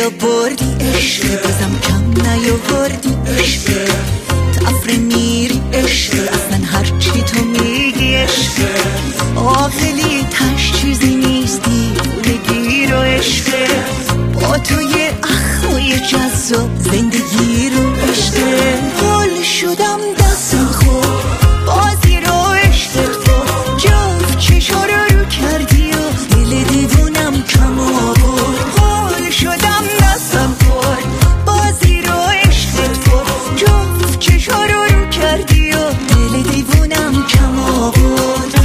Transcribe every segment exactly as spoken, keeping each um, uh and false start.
رو بردی عشق، بازم کم نیاوردی عشق، تفره میری عشق، اصلا هرچی تو میگی عشق، آقلی تش چیزی نیستی بگیر و عشق، با توی اخوی جذاب زندگی رو عشق، حال شدم دستم خود بازی رو عشق تو، جفت چشا رو رو کردی و دل دیوونم کم آورد، حال شدم دستم خود بازی رو عشق تو، جفت چشا رو رو کردی و دل دیوونم کم آورد.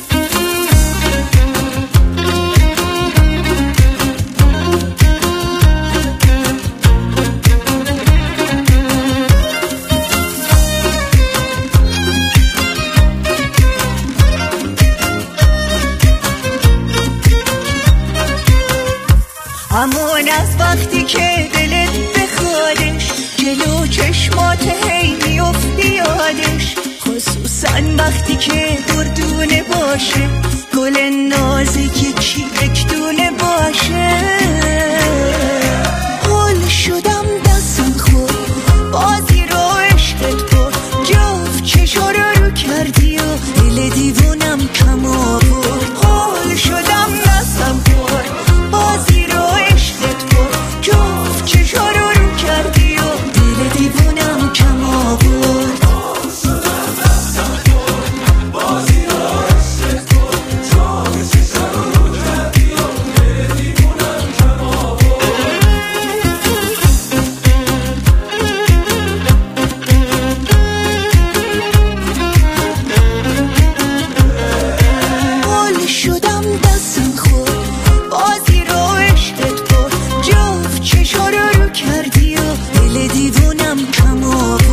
همون از وقتی که دلت بخوادش جلو چشمات هی میفتی یادش، خصوصا وقتی که دردونه باشه گل نازک یکی یکدونه باشه، حال شدم دستم خود بازی رو عشقت بود، جفت چشا رو رو کردی و دل دیوونم کم آورد، حال شدم دستم خود بازی رو عشقت بود، جفت چشا رو رو کردی و دل دیوونم کم آورد. حال شدم دستم خود بازی رو عشقت بود، جفت چشا رو رو کردی و دل دیوونم کم آورد.